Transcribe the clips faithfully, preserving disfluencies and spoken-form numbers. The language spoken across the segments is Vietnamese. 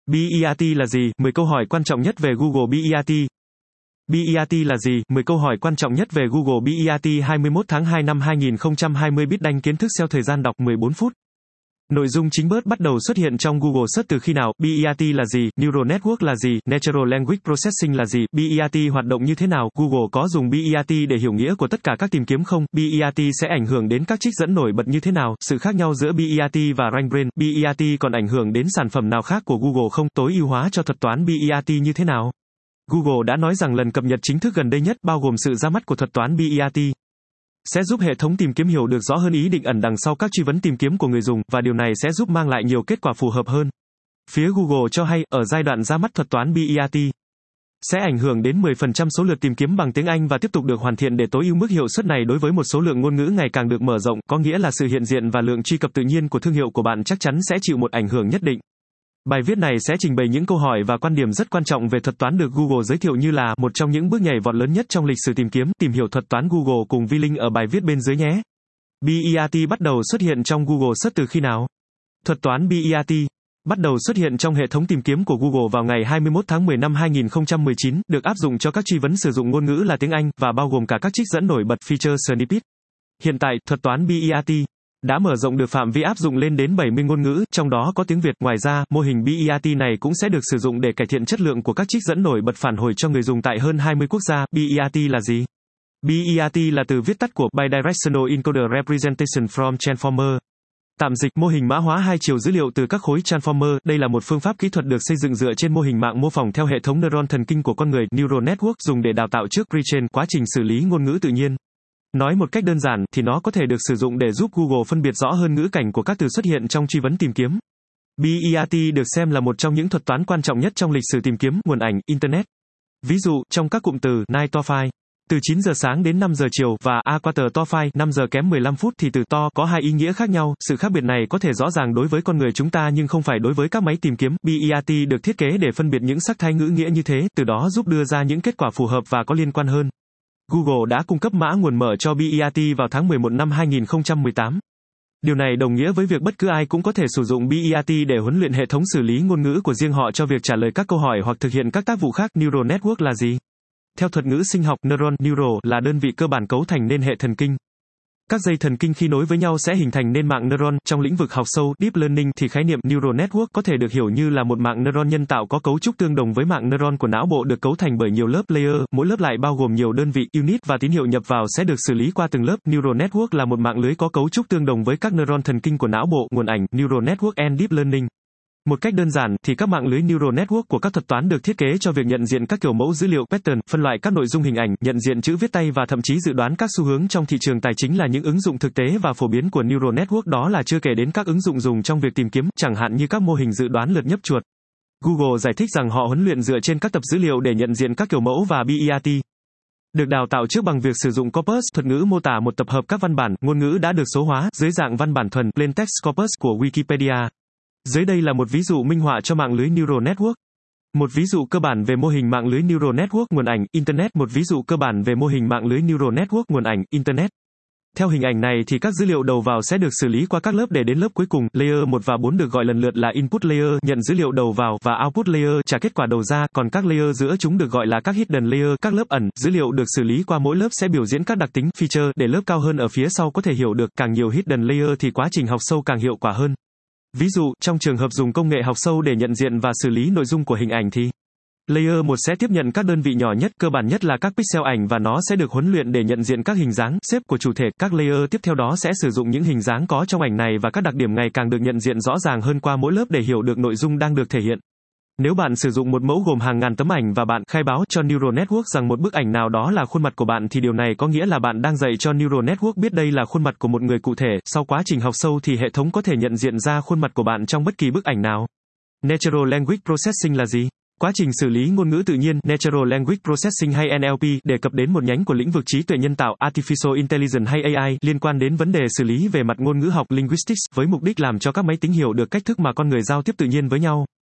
bê e rờ tê là gì? mười câu hỏi quan trọng nhất về Google bê e rờ tê. bê e rờ tê là gì? mười câu hỏi quan trọng nhất về Google bê e rờ tê hai mươi mốt tháng hai năm hai nghìn không trăm hai mươi Biết đanh kiến thức ét e o thời gian đọc mười bốn phút. Nội dung chính bớt bắt đầu xuất hiện trong Google Search từ khi nào? bê e rờ tê là gì? Neural Network là gì? Natural Language Processing là gì? bê e rờ tê hoạt động như thế nào? Google có dùng bê e rờ tê để hiểu nghĩa của tất cả các tìm kiếm không? bê e rờ tê sẽ ảnh hưởng đến các trích dẫn nổi bật như thế nào? Sự khác nhau giữa bê e rờ tê và RankBrain, bê e rờ tê còn ảnh hưởng đến sản phẩm nào khác của Google không? Tối ưu hóa cho thuật toán bê e rờ tê như thế nào? Google đã nói rằng lần cập nhật chính thức gần đây nhất, bao gồm sự ra mắt của thuật toán bê e rờ tê, sẽ giúp hệ thống tìm kiếm hiểu được rõ hơn ý định ẩn đằng sau các truy vấn tìm kiếm của người dùng, và điều này sẽ giúp mang lại nhiều kết quả phù hợp hơn. Phía Google cho hay, ở giai đoạn ra mắt thuật toán bê e rờ tê, sẽ ảnh hưởng đến mười phần trăm số lượt tìm kiếm bằng tiếng Anh và tiếp tục được hoàn thiện để tối ưu mức hiệu suất này đối với một số lượng ngôn ngữ ngày càng được mở rộng, có nghĩa là sự hiện diện và lượng truy cập tự nhiên của thương hiệu của bạn chắc chắn sẽ chịu một ảnh hưởng nhất định. Bài viết này sẽ trình bày những câu hỏi và quan điểm rất quan trọng về thuật toán được Google giới thiệu như là một trong những bước nhảy vọt lớn nhất trong lịch sử tìm kiếm. Tìm hiểu thuật toán Google cùng vi link ở bài viết bên dưới nhé. bê e rờ tê bắt đầu xuất hiện trong Google Search từ khi nào? Thuật toán bê e rờ tê bắt đầu xuất hiện trong hệ thống tìm kiếm của Google vào ngày hai mươi mốt tháng mười năm hai nghìn không trăm mười chín, được áp dụng cho các truy vấn sử dụng ngôn ngữ là tiếng Anh, và bao gồm cả các trích dẫn nổi bật feature snippet. Hiện tại, thuật toán bê e rờ tê đã mở rộng được phạm vi áp dụng lên đến bảy mươi ngôn ngữ, trong đó có tiếng Việt. Ngoài ra, mô hình bê e rờ tê này cũng sẽ được sử dụng để cải thiện chất lượng của các trích dẫn nổi bật phản hồi cho người dùng tại hơn hai mươi quốc gia. bê e rờ tê là gì? bê e rờ tê là từ viết tắt của Bidirectional Encoder Representation from Transformer. Tạm dịch, mô hình mã hóa hai chiều dữ liệu từ các khối Transformer. Đây là một phương pháp kỹ thuật được xây dựng dựa trên mô hình mạng mô phỏng theo hệ thống neuron thần kinh của con người, Neural Network, dùng để đào tạo trước pre-train, quá trình xử lý ngôn ngữ tự nhiên. Nói một cách đơn giản, thì nó có thể được sử dụng để giúp Google phân biệt rõ hơn ngữ cảnh của các từ xuất hiện trong truy vấn tìm kiếm. bê e rờ tê được xem là một trong những thuật toán quan trọng nhất trong lịch sử tìm kiếm nguồn ảnh, Internet. Ví dụ, trong các cụm từ night to five, từ chín giờ sáng đến năm giờ chiều, và a quarter to five, năm giờ kém mười lăm phút, thì từ to có hai ý nghĩa khác nhau. Sự khác biệt này có thể rõ ràng đối với con người chúng ta nhưng không phải đối với các máy tìm kiếm. bê e rờ tê được thiết kế để phân biệt những sắc thái ngữ nghĩa như thế, từ đó giúp đưa ra những kết quả phù hợp và có liên quan hơn. Google đã cung cấp mã nguồn mở cho bê e rờ tê vào tháng mười một năm hai nghìn không trăm mười tám. Điều này đồng nghĩa với việc bất cứ ai cũng có thể sử dụng bê e rờ tê để huấn luyện hệ thống xử lý ngôn ngữ của riêng họ cho việc trả lời các câu hỏi hoặc thực hiện các tác vụ khác. Neural Network là gì? Theo thuật ngữ sinh học, neuron, neural là đơn vị cơ bản cấu thành nên hệ thần kinh. Các dây thần kinh khi nối với nhau sẽ hình thành nên mạng neuron. Trong lĩnh vực học sâu, Deep Learning, thì khái niệm Neural Network có thể được hiểu như là một mạng neuron nhân tạo có cấu trúc tương đồng với mạng neuron của não bộ, được cấu thành bởi nhiều lớp layer, mỗi lớp lại bao gồm nhiều đơn vị unit, và tín hiệu nhập vào sẽ được xử lý qua từng lớp. Neural Network là một mạng lưới có cấu trúc tương đồng với các neuron thần kinh của não bộ, nguồn ảnh, Neural Network and Deep Learning. Một cách đơn giản, thì các mạng lưới Neural Network của các thuật toán được thiết kế cho việc nhận diện các kiểu mẫu dữ liệu pattern, phân loại các nội dung hình ảnh, nhận diện chữ viết tay và thậm chí dự đoán các xu hướng trong thị trường tài chính là những ứng dụng thực tế và phổ biến của Neural Network, đó là chưa kể đến các ứng dụng dùng trong việc tìm kiếm, chẳng hạn như các mô hình dự đoán lượt nhấp chuột. Google giải thích rằng họ huấn luyện dựa trên các tập dữ liệu để nhận diện các kiểu mẫu, và bê e rờ tê được đào tạo trước bằng việc sử dụng corpus, thuật ngữ mô tả một tập hợp các văn bản, ngôn ngữ đã được số hóa, dưới dạng văn bản thuần, plain text corpus của Wikipedia. Dưới đây là một ví dụ minh họa cho mạng lưới Neural Network. Một ví dụ cơ bản về mô hình mạng lưới Neural Network nguồn ảnh, Internet. Một ví dụ cơ bản về mô hình mạng lưới Neural Network nguồn ảnh, Internet. Theo hình ảnh này thì các dữ liệu đầu vào sẽ được xử lý qua các lớp để đến lớp cuối cùng. Layer một và bốn được gọi lần lượt là input layer, nhận dữ liệu đầu vào, và output layer, trả kết quả đầu ra, còn các layer giữa chúng được gọi là các hidden layer, các lớp ẩn. Dữ liệu được xử lý qua mỗi lớp sẽ biểu diễn các đặc tính, feature, để lớp cao hơn ở phía sau có thể hiểu được. Càng nhiều hidden layer thì quá trình học sâu càng hiệu quả hơn. Ví dụ, trong trường hợp dùng công nghệ học sâu để nhận diện và xử lý nội dung của hình ảnh thì Layer một sẽ tiếp nhận các đơn vị nhỏ nhất, cơ bản nhất là các pixel ảnh, và nó sẽ được huấn luyện để nhận diện các hình dáng, shape của chủ thể. Các layer tiếp theo đó sẽ sử dụng những hình dáng có trong ảnh này và các đặc điểm ngày càng được nhận diện rõ ràng hơn qua mỗi lớp để hiểu được nội dung đang được thể hiện. Nếu bạn sử dụng một mẫu gồm hàng ngàn tấm ảnh và bạn khai báo cho Neural Network rằng một bức ảnh nào đó là khuôn mặt của bạn, thì điều này có nghĩa là bạn đang dạy cho Neural Network biết đây là khuôn mặt của một người cụ thể. Sau quá trình học sâu thì hệ thống có thể nhận diện ra khuôn mặt của bạn trong bất kỳ bức ảnh nào. Natural Language Processing là gì? Quá trình xử lý ngôn ngữ tự nhiên, Natural Language Processing hay en lờ pê, đề cập đến một nhánh của lĩnh vực trí tuệ nhân tạo, Artificial Intelligence hay a i, liên quan đến vấn đề xử lý về mặt ngôn ngữ học, Linguistics, với mục đích làm cho các máy tính hiểu được cách thức mà con người giao tiếp tự nhiên với nhau.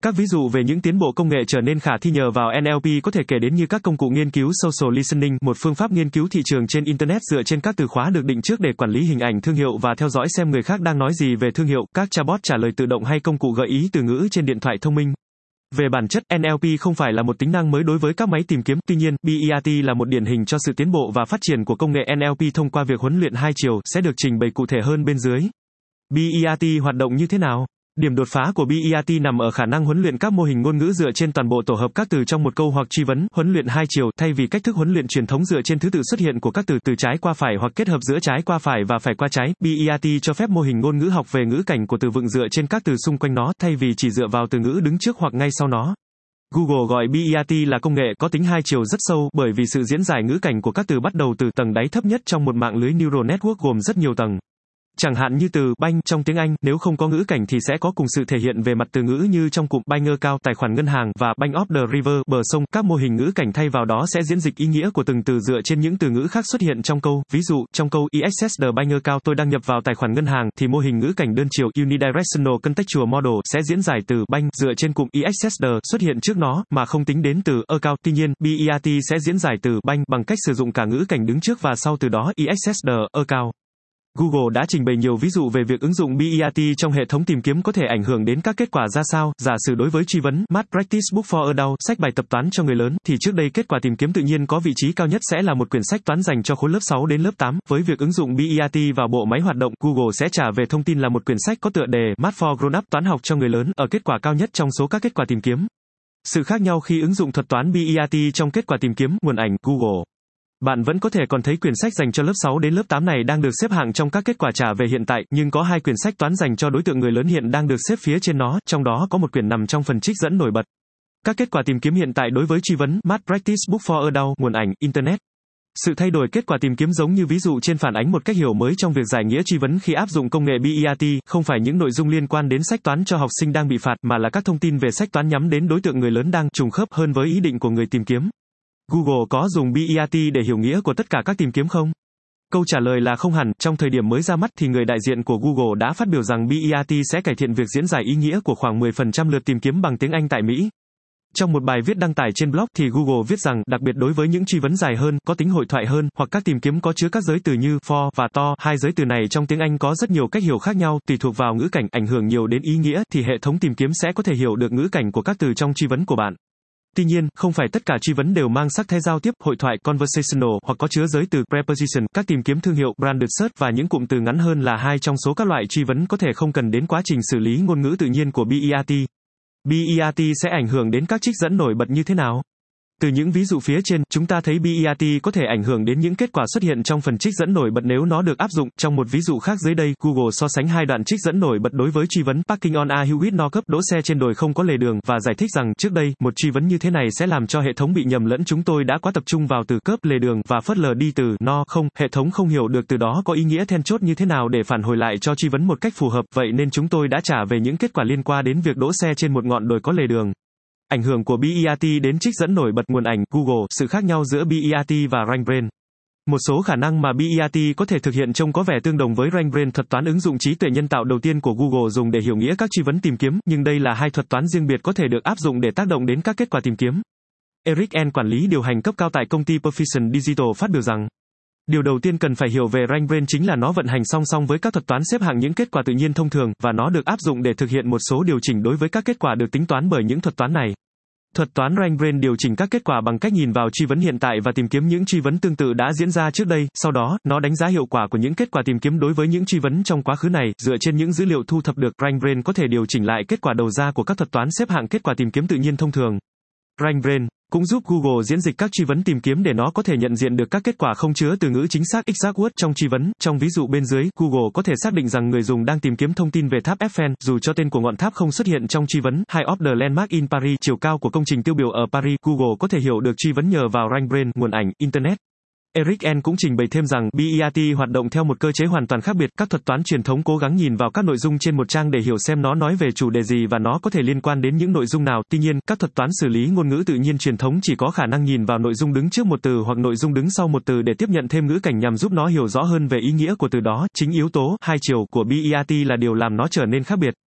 Các ví dụ về những tiến bộ công nghệ trở nên khả thi nhờ vào en lờ pê có thể kể đến như các công cụ nghiên cứu social listening, một phương pháp nghiên cứu thị trường trên Internet dựa trên các từ khóa được định trước để quản lý hình ảnh thương hiệu và theo dõi xem người khác đang nói gì về thương hiệu, các chatbot trả lời tự động hay công cụ gợi ý từ ngữ trên điện thoại thông minh. Về bản chất, en lờ pê không phải là một tính năng mới đối với các máy tìm kiếm, tuy nhiên, bê e rờ tê là một điển hình cho sự tiến bộ và phát triển của công nghệ en lờ pê thông qua việc huấn luyện hai chiều, sẽ được trình bày cụ thể hơn bên dưới. bê e rờ tê hoạt động như thế nào? Điểm đột phá của bê e rờ tê nằm ở khả năng huấn luyện các mô hình ngôn ngữ dựa trên toàn bộ tổ hợp các từ trong một câu hoặc truy vấn, huấn luyện hai chiều, thay vì cách thức huấn luyện truyền thống dựa trên thứ tự xuất hiện của các từ từ trái qua phải hoặc kết hợp giữa trái qua phải và phải qua trái. bê e rờ tê cho phép mô hình ngôn ngữ học về ngữ cảnh của từ vựng dựa trên các từ xung quanh nó, thay vì chỉ dựa vào từ ngữ đứng trước hoặc ngay sau nó. Google gọi bê e rờ tê là công nghệ có tính hai chiều rất sâu, bởi vì sự diễn giải ngữ cảnh của các từ bắt đầu từ tầng đáy thấp nhất trong một mạng lưới neural network gồm rất nhiều tầng. Chẳng hạn như từ bank trong tiếng Anh, nếu không có ngữ cảnh thì sẽ có cùng sự thể hiện về mặt từ ngữ như trong cụm bank account, tài khoản ngân hàng và bank of the river, bờ sông. Các mô hình ngữ cảnh thay vào đó sẽ diễn dịch ý nghĩa của từng từ dựa trên những từ ngữ khác xuất hiện trong câu. Ví dụ, trong câu e access the bank account tôi đăng nhập vào tài khoản ngân hàng thì mô hình ngữ cảnh đơn chiều unidirectional contextual model sẽ diễn giải từ bank dựa trên cụm e access the xuất hiện trước nó mà không tính đến từ account. Tuy nhiên, bê e rờ tê sẽ diễn giải từ bank bằng cách sử dụng cả ngữ cảnh đứng trước và sau từ đó e access the account. Google đã trình bày nhiều ví dụ về việc ứng dụng bê e rờ tê trong hệ thống tìm kiếm có thể ảnh hưởng đến các kết quả ra sao. Giả sử đối với truy vấn Math Practice Book for Adults, sách bài tập toán cho người lớn, thì trước đây kết quả tìm kiếm tự nhiên có vị trí cao nhất sẽ là một quyển sách toán dành cho khối lớp sáu đến lớp tám. Với việc ứng dụng bê e rờ tê vào bộ máy hoạt động, Google sẽ trả về thông tin là một quyển sách có tựa đề Math for Grown-up, toán học cho người lớn, ở kết quả cao nhất trong số các kết quả tìm kiếm. Sự khác nhau khi ứng dụng thuật toán bê e rờ tê trong kết quả tìm kiếm nguồn ảnh Google. Bạn vẫn có thể còn thấy quyển sách dành cho lớp sáu đến lớp tám này đang được xếp hạng trong các kết quả trả về hiện tại, nhưng có hai quyển sách toán dành cho đối tượng người lớn hiện đang được xếp phía trên nó, trong đó có một quyển nằm trong phần trích dẫn nổi bật. Các kết quả tìm kiếm hiện tại đối với truy vấn Math Practice Book for Adults, nguồn ảnh Internet. Sự thay đổi kết quả tìm kiếm giống như ví dụ trên phản ánh một cách hiểu mới trong việc giải nghĩa truy vấn khi áp dụng công nghệ bê e rờ tê, không phải những nội dung liên quan đến sách toán cho học sinh đang bị phạt mà là các thông tin về sách toán nhắm đến đối tượng người lớn đang trùng khớp hơn với ý định của người tìm kiếm. Google có dùng bê e rờ tê để hiểu nghĩa của tất cả các tìm kiếm không? Câu trả lời là không hẳn. Trong thời điểm mới ra mắt thì người đại diện của Google đã phát biểu rằng bê e rờ tê sẽ cải thiện việc diễn giải ý nghĩa của khoảng mười phần trăm lượt tìm kiếm bằng tiếng Anh tại Mỹ. Trong một bài viết đăng tải trên blog thì Google viết rằng, đặc biệt đối với những truy vấn dài hơn, có tính hội thoại hơn, hoặc các tìm kiếm có chứa các giới từ như for và to, hai giới từ này trong tiếng Anh có rất nhiều cách hiểu khác nhau, tùy thuộc vào ngữ cảnh, ảnh hưởng nhiều đến ý nghĩa, thì hệ thống tìm kiếm sẽ có thể hiểu được ngữ cảnh của các từ trong truy vấn của bạn. Tuy nhiên, không phải tất cả truy vấn đều mang sắc thái giao tiếp, hội thoại, conversational, hoặc có chứa giới từ preposition. Các tìm kiếm thương hiệu, branded search và những cụm từ ngắn hơn là hai trong số các loại truy vấn có thể không cần đến quá trình xử lý ngôn ngữ tự nhiên của bê e rờ tê. bê e rờ tê sẽ ảnh hưởng đến các trích dẫn nổi bật như thế nào? Từ những ví dụ phía trên, chúng ta thấy bê e rờ tê có thể ảnh hưởng đến những kết quả xuất hiện trong phần trích dẫn nổi bật nếu nó được áp dụng. Trong một ví dụ khác dưới đây, Google so sánh hai đoạn trích dẫn nổi bật đối với truy vấn Parking on a hill with no curb, đỗ xe trên đồi không có lề đường, và giải thích rằng trước đây, một truy vấn như thế này sẽ làm cho hệ thống bị nhầm lẫn. Chúng tôi đã quá tập trung vào từ curb, lề đường, và phớt lờ đi từ no, không. Hệ thống không hiểu được từ đó có ý nghĩa then chốt như thế nào để phản hồi lại cho truy vấn một cách phù hợp, vậy nên chúng tôi đã trả về những kết quả liên quan đến việc đỗ xe trên một ngọn đồi có lề đường. Ảnh hưởng của bê e rờ tê đến trích dẫn nổi bật nguồn ảnh Google, sự khác nhau giữa bê e rờ tê và RankBrain. Một số khả năng mà bê e rờ tê có thể thực hiện trông có vẻ tương đồng với RankBrain, thuật toán ứng dụng trí tuệ nhân tạo đầu tiên của Google dùng để hiểu nghĩa các truy vấn tìm kiếm, nhưng đây là hai thuật toán riêng biệt có thể được áp dụng để tác động đến các kết quả tìm kiếm. Eric N, quản lý điều hành cấp cao tại công ty Perficient Digital, phát biểu rằng, điều đầu tiên cần phải hiểu về RankBrain chính là nó vận hành song song với các thuật toán xếp hạng những kết quả tự nhiên thông thường, và nó được áp dụng để thực hiện một số điều chỉnh đối với các kết quả được tính toán bởi những thuật toán này. Thuật toán RankBrain điều chỉnh các kết quả bằng cách nhìn vào truy vấn hiện tại và tìm kiếm những truy vấn tương tự đã diễn ra trước đây, sau đó, nó đánh giá hiệu quả của những kết quả tìm kiếm đối với những truy vấn trong quá khứ này. Dựa trên những dữ liệu thu thập được, RankBrain có thể điều chỉnh lại kết quả đầu ra của các thuật toán xếp hạng kết quả tìm kiếm tự nhiên thông thường. RankBrain cũng giúp Google diễn dịch các truy vấn tìm kiếm để nó có thể nhận diện được các kết quả không chứa từ ngữ chính xác exact word trong truy vấn. Trong ví dụ bên dưới, Google có thể xác định rằng người dùng đang tìm kiếm thông tin về tháp Eiffel, dù cho tên của ngọn tháp không xuất hiện trong truy vấn. Height of the landmark in Paris, chiều cao của công trình tiêu biểu ở Paris. Google có thể hiểu được truy vấn nhờ vào RankBrain, nguồn ảnh Internet. Eric N cũng trình bày thêm rằng bê e rờ tê hoạt động theo một cơ chế hoàn toàn khác biệt. Các thuật toán truyền thống cố gắng nhìn vào các nội dung trên một trang để hiểu xem nó nói về chủ đề gì và nó có thể liên quan đến những nội dung nào. Tuy nhiên, các thuật toán xử lý ngôn ngữ tự nhiên truyền thống chỉ có khả năng nhìn vào nội dung đứng trước một từ hoặc nội dung đứng sau một từ để tiếp nhận thêm ngữ cảnh nhằm giúp nó hiểu rõ hơn về ý nghĩa của từ đó. Chính yếu tố hai chiều của bê e rờ tê là điều làm nó trở nên khác biệt.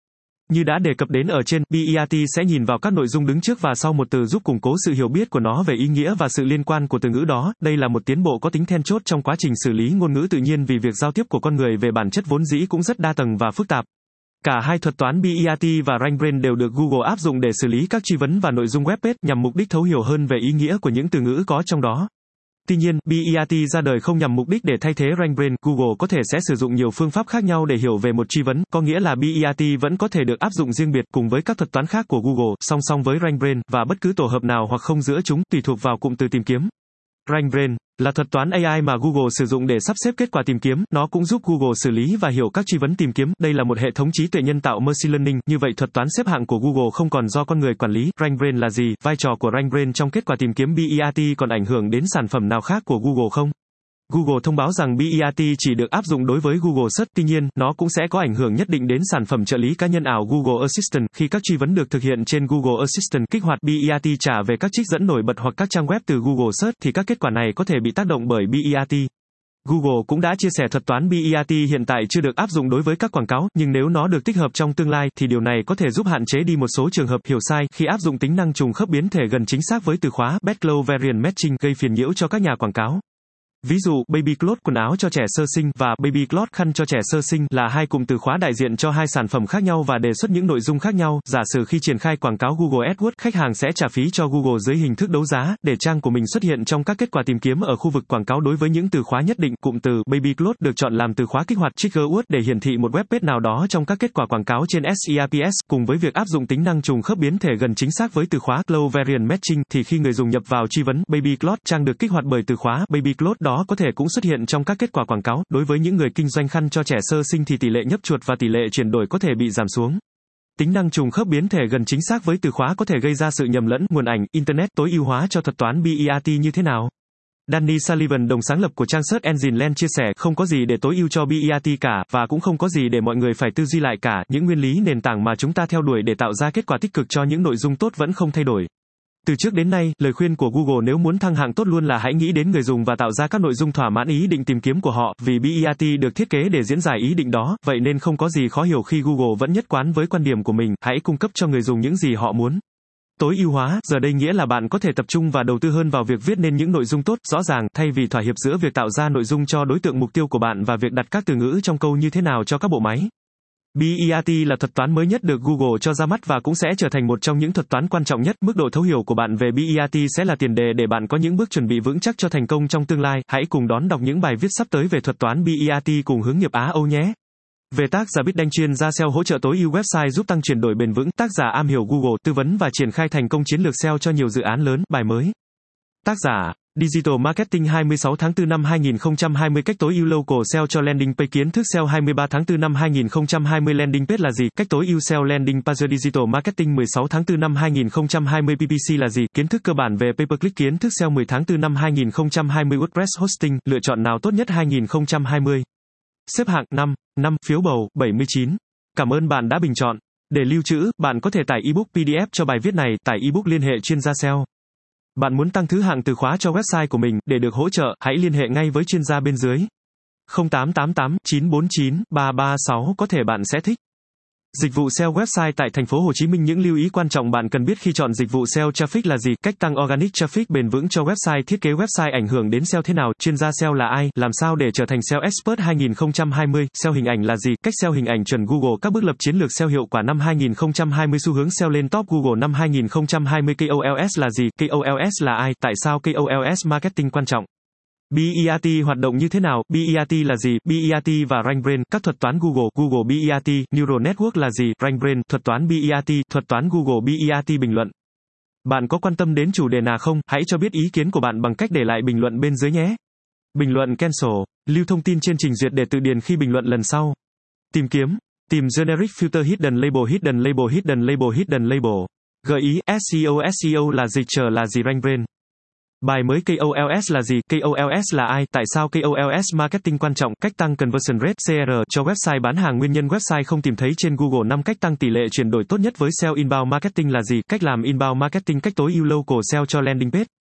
Như đã đề cập đến ở trên, bê e rờ tê sẽ nhìn vào các nội dung đứng trước và sau một từ giúp củng cố sự hiểu biết của nó về ý nghĩa và sự liên quan của từ ngữ đó. Đây là một tiến bộ có tính then chốt trong quá trình xử lý ngôn ngữ tự nhiên vì việc giao tiếp của con người về bản chất vốn dĩ cũng rất đa tầng và phức tạp. Cả hai thuật toán bê e rờ tê và RankBrain đều được Google áp dụng để xử lý các truy vấn và nội dung web page nhằm mục đích thấu hiểu hơn về ý nghĩa của những từ ngữ có trong đó. Tuy nhiên, bê e rờ tê ra đời không nhằm mục đích để thay thế RankBrain. Google có thể sẽ sử dụng nhiều phương pháp khác nhau để hiểu về một truy vấn, có nghĩa là bê e rờ tê vẫn có thể được áp dụng riêng biệt cùng với các thuật toán khác của Google, song song với RankBrain, và bất cứ tổ hợp nào hoặc không giữa chúng, tùy thuộc vào cụm từ tìm kiếm. RankBrain là thuật toán a i mà Google sử dụng để sắp xếp kết quả tìm kiếm, nó cũng giúp Google xử lý và hiểu các truy vấn tìm kiếm. Đây là một hệ thống trí tuệ nhân tạo machine learning, như vậy thuật toán xếp hạng của Google không còn do con người quản lý. RankBrain là gì? Vai trò của RankBrain trong kết quả tìm kiếm bê e rờ tê còn ảnh hưởng đến sản phẩm nào khác của Google không? Google thông báo rằng bê e rờ tê chỉ được áp dụng đối với Google Search, tuy nhiên, nó cũng sẽ có ảnh hưởng nhất định đến sản phẩm trợ lý cá nhân ảo Google Assistant. Khi các truy vấn được thực hiện trên Google Assistant kích hoạt bê e rờ tê trả về các trích dẫn nổi bật hoặc các trang web từ Google Search thì các kết quả này có thể bị tác động bởi bê e rờ tê. Google cũng đã chia sẻ thuật toán bê e rờ tê hiện tại chưa được áp dụng đối với các quảng cáo, nhưng nếu nó được tích hợp trong tương lai thì điều này có thể giúp hạn chế đi một số trường hợp hiểu sai khi áp dụng tính năng trùng khớp biến thể gần chính xác với từ khóa Backlow Variant Matching gây phiền nhiễu cho các nhà quảng cáo. Ví dụ, Baby Clothes quần áo cho trẻ sơ sinh và Baby Clothes khăn cho trẻ sơ sinh là hai cụm từ khóa đại diện cho hai sản phẩm khác nhau và đề xuất những nội dung khác nhau. Giả sử khi triển khai quảng cáo Google AdWords, khách hàng sẽ trả phí cho Google dưới hình thức đấu giá để trang của mình xuất hiện trong các kết quả tìm kiếm ở khu vực quảng cáo đối với những từ khóa nhất định. Cụm từ Baby Clothes được chọn làm từ khóa kích hoạt Trigger Word để hiển thị một web page nào đó trong các kết quả quảng cáo trên SERPs. Cùng với việc áp dụng tính năng trùng khớp biến thể gần chính xác với từ khóa Backlow Variant Matching thì khi người dùng nhập vào truy vấn Baby Clothes, trang được kích hoạt bởi từ khóa Baby Clothes đó có thể cũng xuất hiện trong các kết quả quảng cáo. Đối với những người kinh doanh khăn cho trẻ sơ sinh thì tỷ lệ nhấp chuột và tỷ lệ chuyển đổi có thể bị giảm xuống. Tính năng trùng khớp biến thể gần chính xác với từ khóa có thể gây ra sự nhầm lẫn. Nguồn ảnh, Internet tối ưu hóa cho thuật toán bê e rờ tê như thế nào? Danny Sullivan, đồng sáng lập của trang Search Engine Land chia sẻ, không có gì để tối ưu cho bê e rờ tê cả, và cũng không có gì để mọi người phải tư duy lại cả. Những nguyên lý nền tảng mà chúng ta theo đuổi để tạo ra kết quả tích cực cho những nội dung tốt vẫn không thay đổi. Từ trước đến nay, lời khuyên của Google nếu muốn thăng hạng tốt luôn là hãy nghĩ đến người dùng và tạo ra các nội dung thỏa mãn ý định tìm kiếm của họ, vì bê e rờ tê được thiết kế để diễn giải ý định đó, vậy nên không có gì khó hiểu khi Google vẫn nhất quán với quan điểm của mình, hãy cung cấp cho người dùng những gì họ muốn. Tối ưu hóa, giờ đây nghĩa là bạn có thể tập trung và đầu tư hơn vào việc viết nên những nội dung tốt, rõ ràng, thay vì thỏa hiệp giữa việc tạo ra nội dung cho đối tượng mục tiêu của bạn và việc đặt các từ ngữ trong câu như thế nào cho các bộ máy. bê e rờ tê là thuật toán mới nhất được Google cho ra mắt và cũng sẽ trở thành một trong những thuật toán quan trọng nhất. Mức độ thấu hiểu của bạn về bê e rờ tê sẽ là tiền đề để bạn có những bước chuẩn bị vững chắc cho thành công trong tương lai. Hãy cùng đón đọc những bài viết sắp tới về thuật toán bê e rờ tê cùng hướng nghiệp Á Âu nhé. Về tác giả Bít Đanh, chuyên gia ét e o hỗ trợ tối ưu website giúp tăng chuyển đổi bền vững. Tác giả am hiểu Google, tư vấn và triển khai thành công chiến lược ét e o cho nhiều dự án lớn. Bài mới. Tác giả Digital Marketing hai mươi sáu tháng tư năm hai nghìn không trăm hai mươi. Cách tối ưu local ét e o cho landing page. Kiến thức ét e o hai mươi ba tháng tư năm hai nghìn không trăm hai mươi. Landing page là gì? Cách tối ưu ét e o landing page. Digital Marketing mười sáu tháng tư năm hai nghìn không trăm hai mươi. pê pê xê là gì? Kiến thức cơ bản về pay per click. Kiến thức ét e o mười tháng tư năm hai nghìn không trăm hai mươi. WordPress hosting, lựa chọn nào tốt nhất hai nghìn không trăm hai mươi. Xếp hạng năm, năm, phiếu bầu, bảy mươi chín. Cảm ơn bạn đã bình chọn. Để lưu trữ, bạn có thể tải ebook pê đê ép cho bài viết này, tải ebook liên hệ chuyên gia ét e o. Bạn muốn tăng thứ hạng từ khóa cho website của mình, để được hỗ trợ, hãy liên hệ ngay với chuyên gia bên dưới. không tám tám tám chín bốn chín ba ba sáu có thể bạn sẽ thích. Dịch vụ ét e o website tại thành phố Hồ Chí Minh. Những lưu ý quan trọng bạn cần biết khi chọn dịch vụ ét e o Traffic là gì? Cách tăng organic traffic bền vững cho website. Thiết kế website ảnh hưởng đến ét e o thế nào? Chuyên gia ét e o là ai? Làm sao để trở thành ét e o Expert hai nghìn không trăm hai mươi? ét e o hình ảnh là gì? Cách ét e o hình ảnh chuẩn Google. Các bước lập chiến lược ét e o hiệu quả năm hai nghìn không trăm hai mươi. Xu hướng ét e o lên top Google năm hai nghìn không trăm hai mươi. ca o lờ ét là gì? ca o lờ ét là ai? Tại sao ca o lờ ét marketing quan trọng? bê e rờ tê hoạt động như thế nào? bê e rờ tê là gì? bê e rờ tê và RankBrain, các thuật toán Google. Google bê e rờ tê, Neural Network là gì? RankBrain, thuật toán bê e rờ tê, thuật toán Google bê e rờ tê. Bình luận. Bạn có quan tâm đến chủ đề nào không? Hãy cho biết ý kiến của bạn bằng cách để lại bình luận bên dưới nhé. Bình luận cancel. Lưu thông tin trên trình duyệt để tự điền khi bình luận lần sau. Tìm kiếm. Tìm generic filter hidden label hidden label hidden label hidden label. Gợi ý, ét e o ét e o là dịch trở là gì? RankBrain. Bài mới ca o lờ ét là gì? ca o lờ ét là ai? Tại sao ca o lờ ét marketing quan trọng? Cách tăng conversion rate xê rờ cho website bán hàng. Nguyên nhân website không tìm thấy trên Google. năm cách tăng tỷ lệ chuyển đổi tốt nhất với ét e o inbound marketing là gì? Cách làm inbound marketing. Cách tối ưu local ét e o cho landing page.